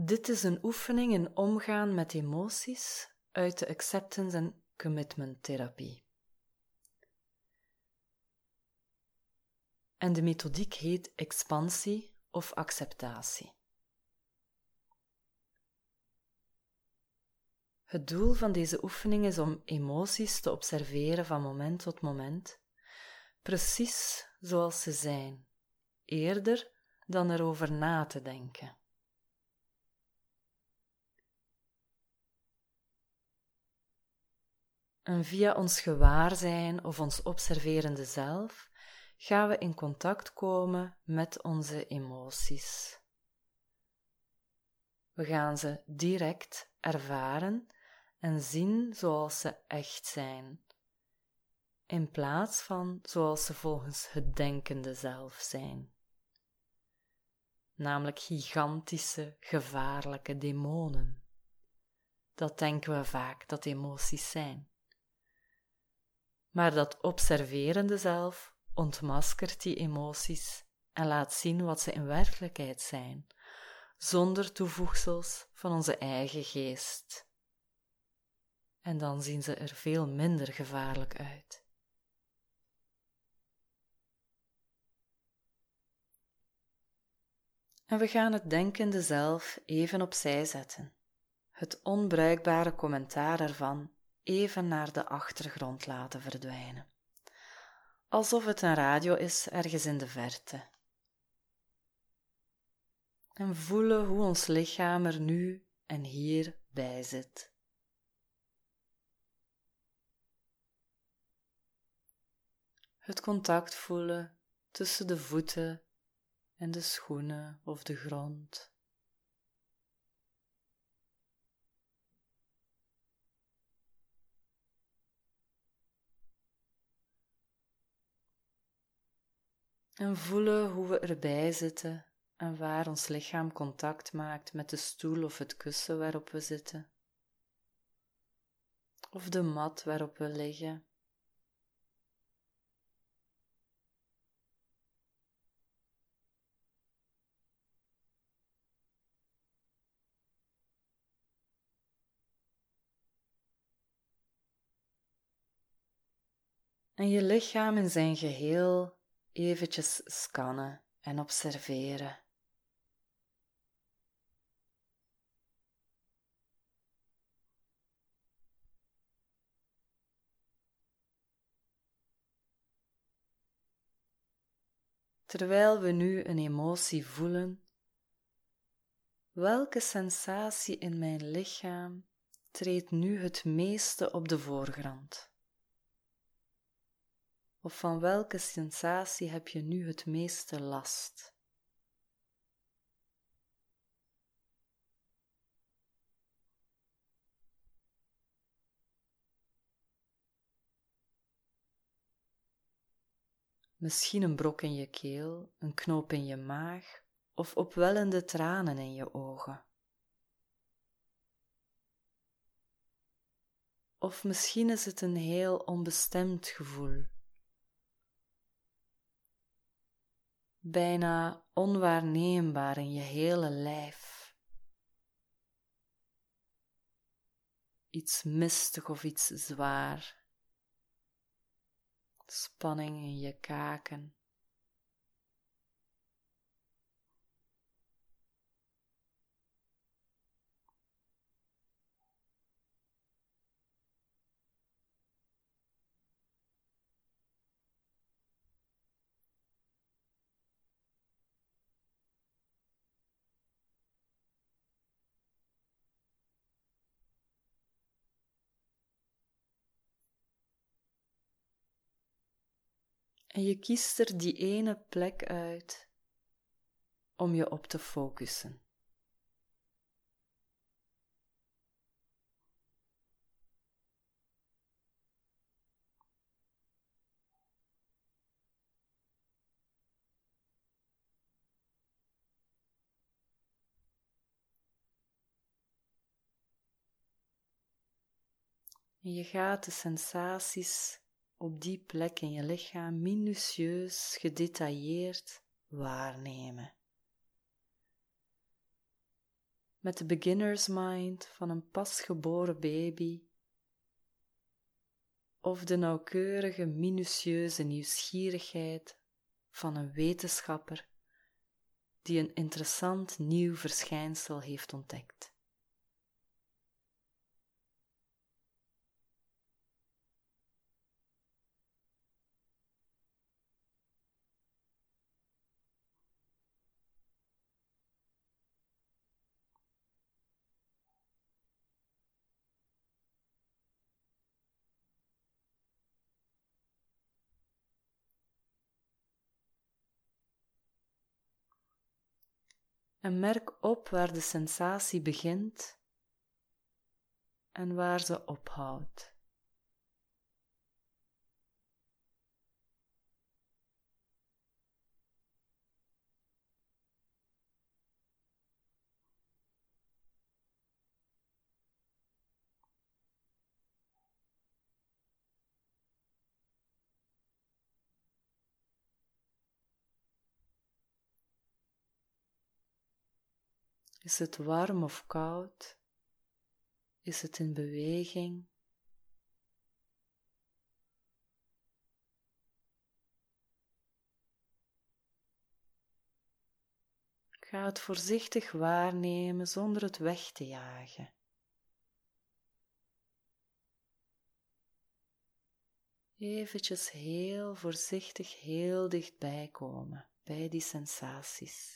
Dit is een oefening in omgaan met emoties uit de acceptance en commitment therapie. En de methodiek heet expansie of acceptatie. Het doel van deze oefening is om emoties te observeren van moment tot moment, precies zoals ze zijn, eerder dan erover na te denken. En via ons gewaarzijn of ons observerende zelf gaan we in contact komen met onze emoties. We gaan ze direct ervaren en zien zoals ze echt zijn, in plaats van zoals ze volgens het denkende zelf zijn. Namelijk gigantische, gevaarlijke demonen. Dat denken we vaak dat emoties zijn. Maar dat observerende zelf ontmaskert die emoties en laat zien wat ze in werkelijkheid zijn, zonder toevoegsels van onze eigen geest. En dan zien ze er veel minder gevaarlijk uit. En we gaan het denkende zelf even opzij zetten, het onbruikbare commentaar ervan even naar de achtergrond laten verdwijnen, alsof het een radio is ergens in de verte. En voelen hoe ons lichaam er nu en hier bij zit. Het contact voelen tussen de voeten en de schoenen of de grond. En voelen hoe we erbij zitten en waar ons lichaam contact maakt met de stoel of het kussen waarop we zitten. Of de mat waarop we liggen. En je lichaam in zijn geheel eventjes scannen en observeren. Terwijl we nu een emotie voelen, welke sensatie in mijn lichaam treedt nu het meeste op de voorgrond? Of van welke sensatie heb je nu het meeste last? Misschien een brok in je keel, een knoop in je maag of opwellende tranen in je ogen. Of misschien is het een heel onbestemd gevoel. Bijna onwaarneembaar in je hele lijf. Iets mistig of iets zwaar. Spanning in je kaken. En je kiest er die ene plek uit om je op te focussen. En je gaat de sensaties op die plek in je lichaam minutieus, gedetailleerd waarnemen. met de beginner's mind van een pasgeboren baby of de nauwkeurige, minutieuze nieuwsgierigheid van een wetenschapper die een interessant nieuw verschijnsel heeft ontdekt. En merk op waar de sensatie begint en waar ze ophoudt. Is het warm of koud? Is het in beweging? Ga het voorzichtig waarnemen zonder het weg te jagen. Eventjes heel voorzichtig heel dichtbij komen bij die sensaties.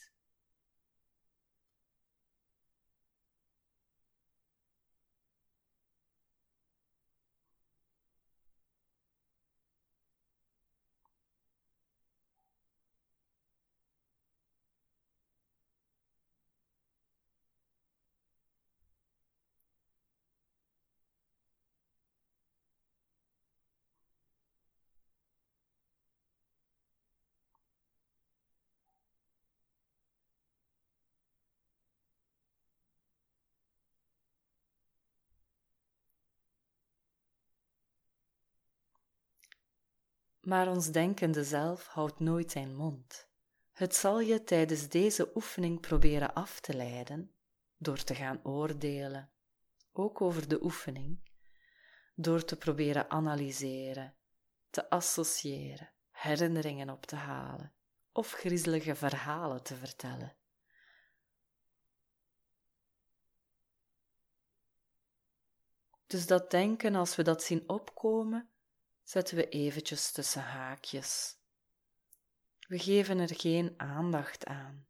Maar ons denkende zelf houdt nooit zijn mond. Het zal je tijdens deze oefening proberen af te leiden, door te gaan oordelen, ook over de oefening, door te proberen analyseren, te associëren, herinneringen op te halen of griezelige verhalen te vertellen. Dus dat denken, als we dat zien opkomen, zetten we eventjes tussen haakjes. We geven er geen aandacht aan.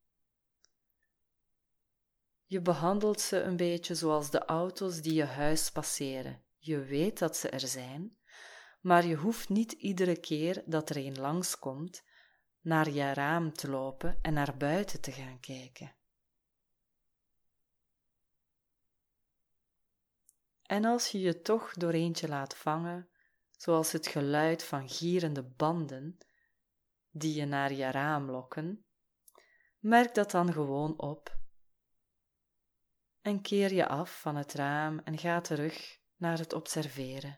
Je behandelt ze een beetje zoals de auto's die je huis passeren. Je weet dat ze er zijn, maar je hoeft niet iedere keer dat er een langskomt naar je raam te lopen en naar buiten te gaan kijken. En als je je toch door eentje laat vangen, zoals het geluid van gierende banden die je naar je raam lokken, merk dat dan gewoon op en keer je af van het raam en ga terug naar het observeren.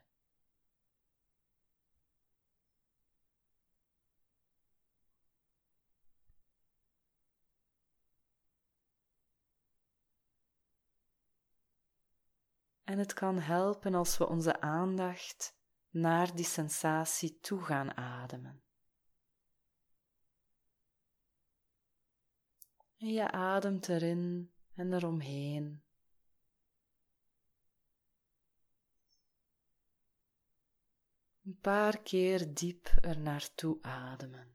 En het kan helpen als we onze aandacht naar die sensatie toe gaan ademen. En je ademt erin en eromheen. Een paar keer diep er naartoe ademen.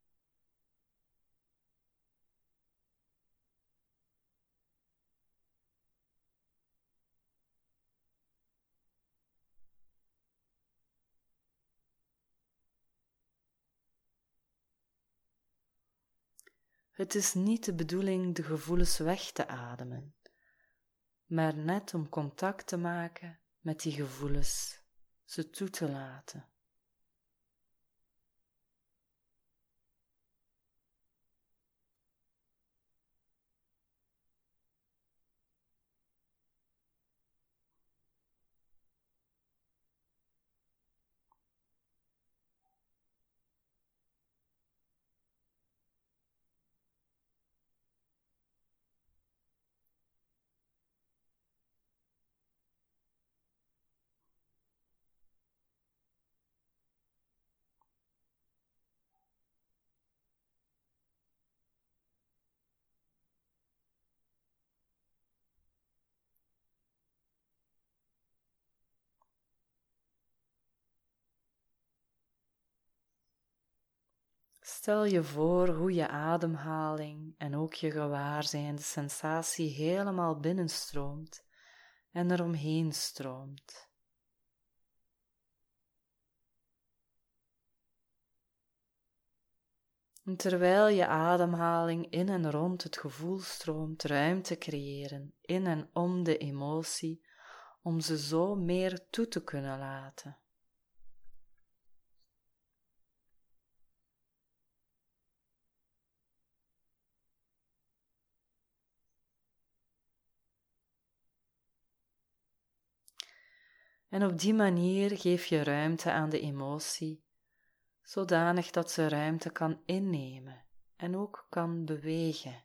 Het is niet de bedoeling de gevoelens weg te ademen, maar net om contact te maken met die gevoelens, ze toe te laten. Stel je voor hoe je ademhaling en ook je gewaarzijn de sensatie helemaal binnenstroomt en eromheen stroomt. En terwijl je ademhaling in en rond het gevoel stroomt, ruimte creëren in en om de emotie, om ze zo meer toe te kunnen laten. En op die manier geef je ruimte aan de emotie, zodanig dat ze ruimte kan innemen en ook kan bewegen.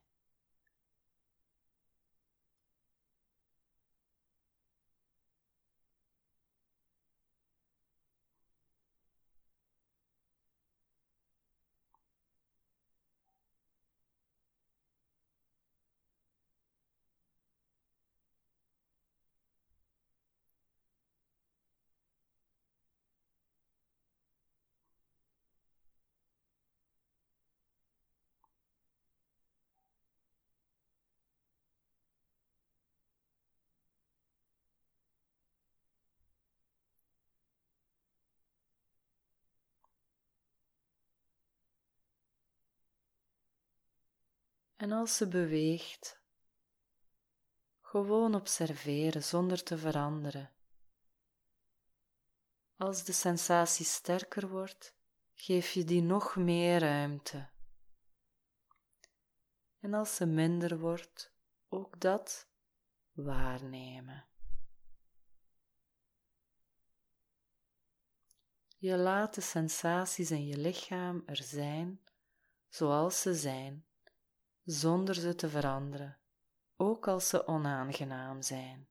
En als ze beweegt, gewoon observeren zonder te veranderen. Als de sensatie sterker wordt, geef je die nog meer ruimte. En als ze minder wordt, ook dat waarnemen. Je laat de sensaties in je lichaam er zijn, zoals ze zijn, zonder ze te veranderen, ook als ze onaangenaam zijn.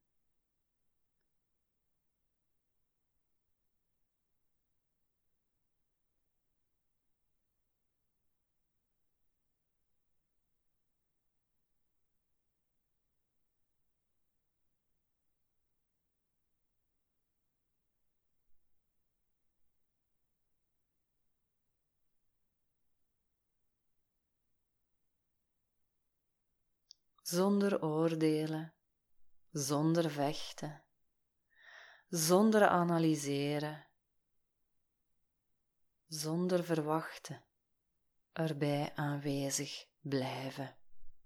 Zonder oordelen, zonder vechten, zonder analyseren, zonder verwachten, erbij aanwezig blijven.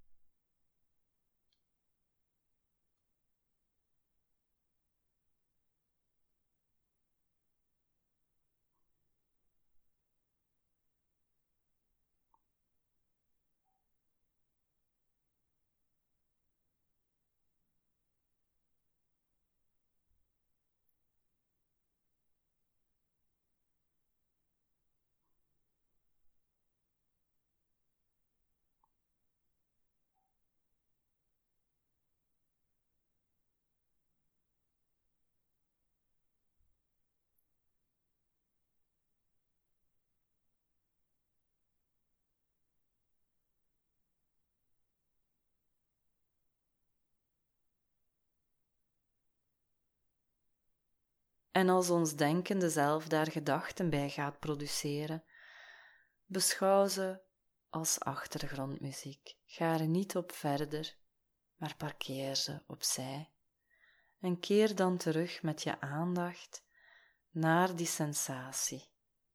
En als ons denkende zelf daar gedachten bij gaat produceren, beschouw ze als achtergrondmuziek. Ga er niet op verder, maar parkeer ze opzij en keer dan terug met je aandacht naar die sensatie.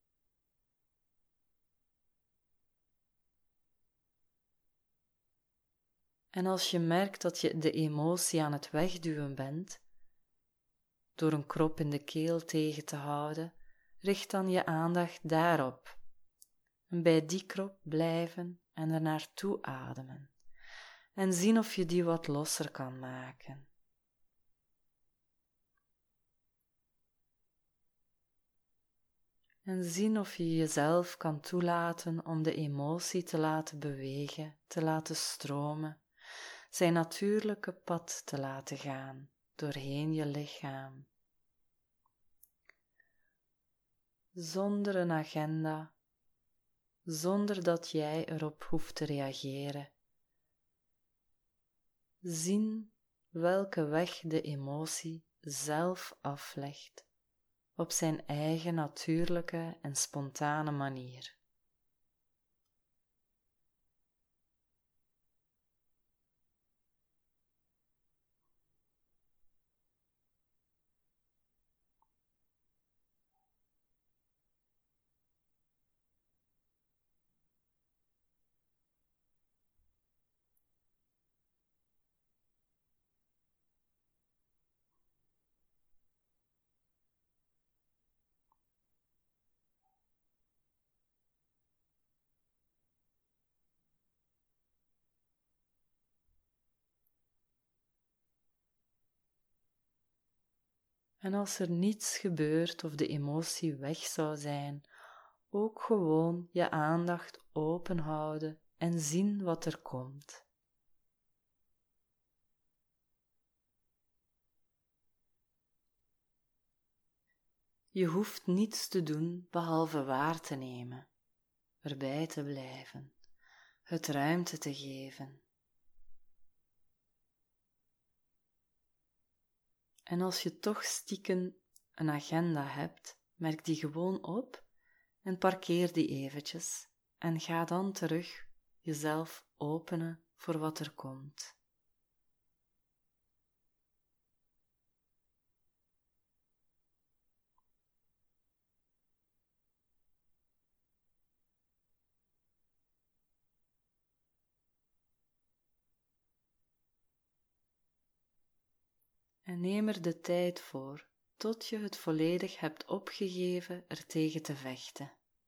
En als je merkt dat je de emotie aan het wegduwen bent, door een krop in de keel tegen te houden, richt dan je aandacht daarop. En bij die krop blijven en er naartoe ademen. En zien of je die wat losser kan maken. En zien of je jezelf kan toelaten om de emotie te laten bewegen, te laten stromen, zijn natuurlijke pad te laten gaan doorheen je lichaam. Zonder een agenda, zonder dat jij erop hoeft te reageren. Zien welke weg de emotie zelf aflegt, op zijn eigen natuurlijke en spontane manier. En als er niets gebeurt of de emotie weg zou zijn, ook gewoon je aandacht open houden en zien wat er komt. Je hoeft niets te doen behalve waar te nemen, erbij te blijven, het ruimte te geven. En als je toch stiekem een agenda hebt, merk die gewoon op en parkeer die eventjes en ga dan terug jezelf openen voor wat er komt. En neem er de tijd voor tot je het volledig hebt opgegeven er tegen te vechten.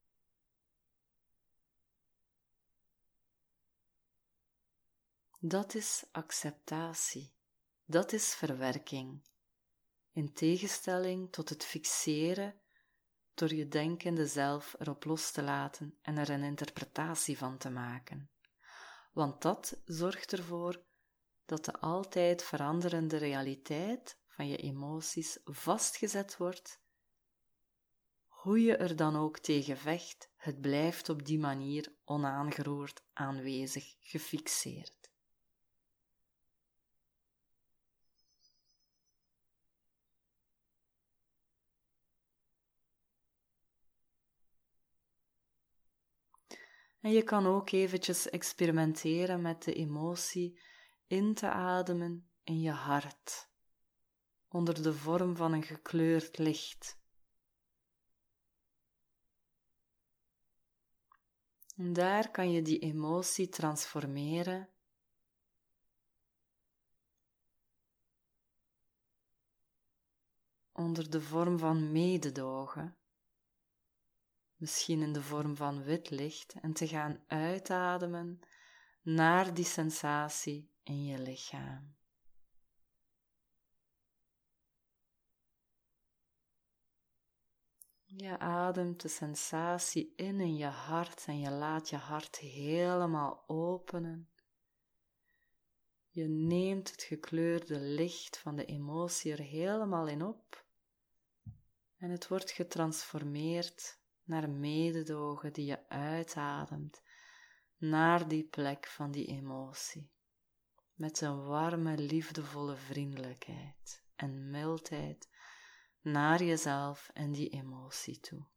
Dat is acceptatie, dat is verwerking, in tegenstelling tot het fixeren door je denkende zelf erop los te laten en er een interpretatie van te maken. Want dat zorgt ervoor dat de altijd veranderende realiteit van je emoties vastgezet wordt. Hoe je er dan ook tegen vecht, het blijft op die manier onaangeroerd aanwezig, gefixeerd. En je kan ook eventjes experimenteren met de emotie in te ademen in je hart, onder de vorm van een gekleurd licht. En daar kan je die emotie transformeren onder de vorm van mededogen, misschien in de vorm van wit licht, en te gaan uitademen naar die sensatie in je lichaam. Je ademt de sensatie in je hart en je laat je hart helemaal openen. Je neemt het gekleurde licht van de emotie er helemaal in op en het wordt getransformeerd naar mededogen die je uitademt naar die plek van die emotie, met een warme, liefdevolle vriendelijkheid en mildheid naar jezelf en die emotie toe.